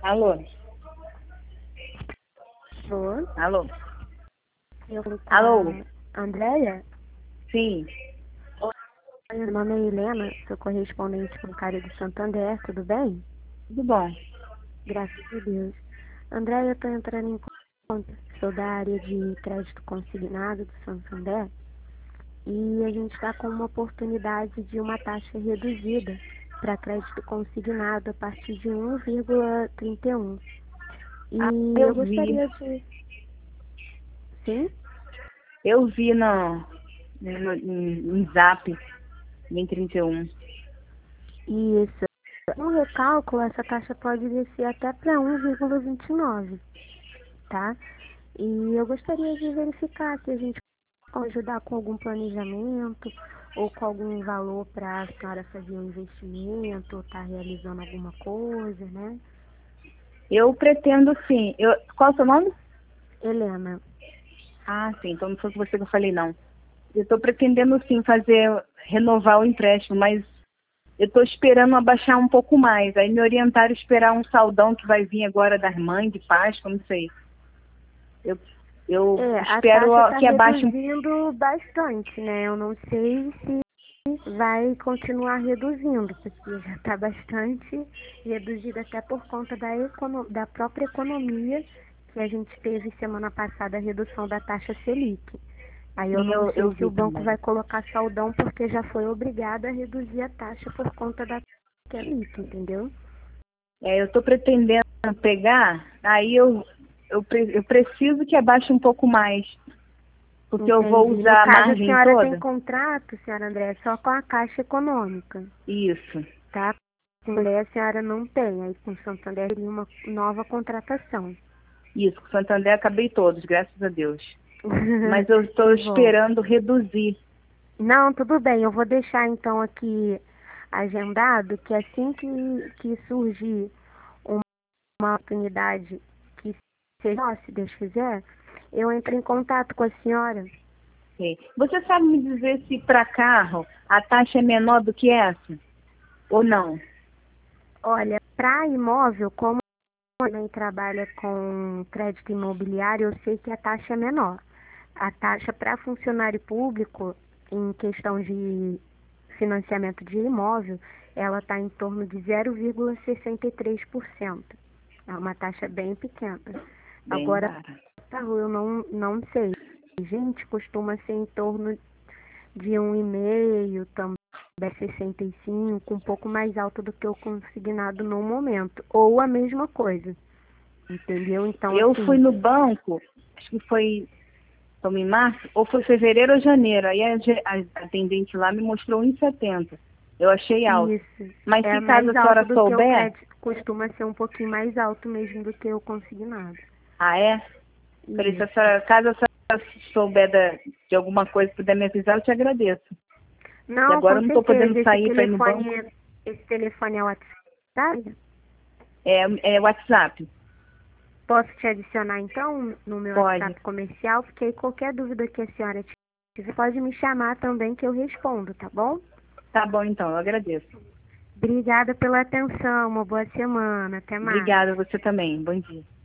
Alô? Alô? Alô? Eu falo com Alô? a Andréia? Sim. Oi, meu nome é Helena, sou correspondente bancária do Santander, tudo bem? Tudo bom? Graças a Deus. Andréia, eu estou entrando em conta, sou da área de crédito consignado do Santander e a gente está com uma oportunidade de uma taxa reduzida para crédito consignado a partir de 1,31. Ah, E eu eu vi. gostaria de... Sim? Eu vi no Zap, em 31. Isso. No recálculo, essa taxa pode descer até para 1,29, tá? E eu gostaria de verificar se a gente pode ajudar com algum planejamento ou com algum valor para a senhora fazer um investimento ou estar realizando alguma coisa, né? Eu pretendo sim. Qual é o seu nome? Helena, Ah, sim. Então não foi com você que eu falei, não. Eu estou pretendendo sim renovar o empréstimo, mas eu estou esperando abaixar um pouco mais. Aí me orientaram a esperar um saldão que vai vir agora das mães de Páscoa, não sei. Eu, eu a espero taxa está que abaixe um. reduzindo bastante, né? Eu não sei se vai continuar reduzindo, porque já está bastante reduzida até por conta da própria economia que a gente teve semana passada a redução da taxa Selic. Aí eu Sim, não eu sei se o vi banco também. vai colocar saldão porque já foi obrigado a reduzir a taxa por conta da Selic, entendeu? Eu estou pretendendo pegar, aí eu preciso que abaixe um pouco mais, porque eu vou Entendi. No usar a caso, a margem senhora tem toda. contrato, senhora André, só com a Caixa Econômica, Isso, tá? Com mulher a senhora não tem, aí com o Santander teria uma nova contratação. isso, com Santander acabei todos, graças a Deus. Mas eu estou Que bom. esperando reduzir. Não, tudo bem, eu vou deixar então aqui agendado que assim que surgir uma oportunidade que seja, se Deus quiser, eu entro em contato com a senhora. Ok. Você sabe me dizer se para carro a taxa é menor do que essa? Ou não? Olha, para imóvel, como também trabalha com crédito imobiliário, eu sei que a taxa é menor. A taxa para funcionário público, em questão de financiamento de imóvel, ela está em torno de 0,63%. É uma taxa bem pequena. Bem Agora, barato. tá, eu não sei. Gente, costuma ser em torno de 1,5, também 65, um pouco mais alto do que o consignado no momento. Ou a mesma coisa, entendeu? Então, Eu fui assim, no banco, acho que foi em março, ou foi fevereiro ou janeiro. Aí a atendente lá me mostrou 1,70. Eu achei alto. isso Mas é se caso mais a alto senhora do que o souber, crédito, costuma ser um pouquinho mais alto mesmo do que o consignado. ah é? Falei, Isso. caso a senhora souber de alguma coisa, puder me avisar, eu te agradeço. E Não, agora com eu não estou podendo certeza. sair para ir no banco. Esse telefone é WhatsApp? É WhatsApp. Posso te adicionar então no meu Pode. WhatsApp comercial? Porque aí qualquer dúvida que a senhora tiver, pode me chamar também que eu respondo, tá bom? Tá bom, então, eu agradeço. Obrigada pela atenção. Uma boa semana. Até mais. Obrigada, você também. Bom dia.